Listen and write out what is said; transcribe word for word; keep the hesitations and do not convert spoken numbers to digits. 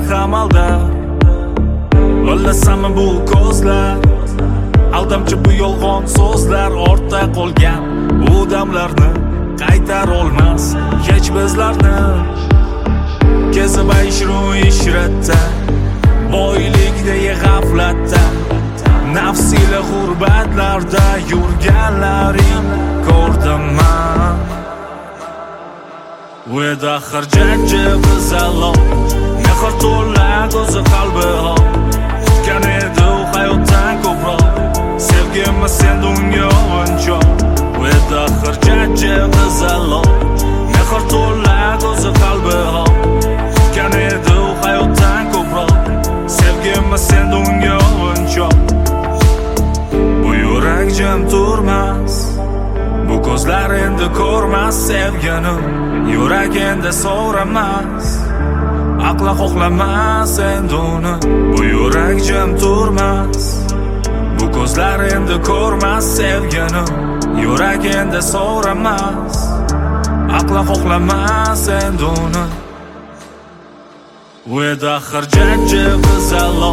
ham aldar. O'ylasam bu ko'zlar, aldamchi bu yolg'on so'zlar. Ortda qolgan u damlarni qaytar olmas hech bizlarni. Kezib ishru ishratda, boylikdagi g'aflatda, nafsila g'urbatlarda yurganlaring ko'rdim men. Veda xirjatchi bizalo, mehr to'la ko'zi qalbi ho. Kutgan edi u hayotdan ko'proq, sevgimni sen unga o'nchoq. Veda xirjatchi bizalo, mehr to'la ko'zi qalbi ho. Kutgan edi u hayotdan ko'proq, sevgimni sen unga o'nchoq. Bu yurak jim turmas, bu ko'zlar endi ko'rmas sevgini. Yurak endi so'ramas, aqla xohlamas endi uni. Bu yurak jim turmas, bu ko'zlar endi ko'rmas sevgini. Yurak endi so'ramas, aqla xohlamas endi uni. Veda xirjatchi bizalo,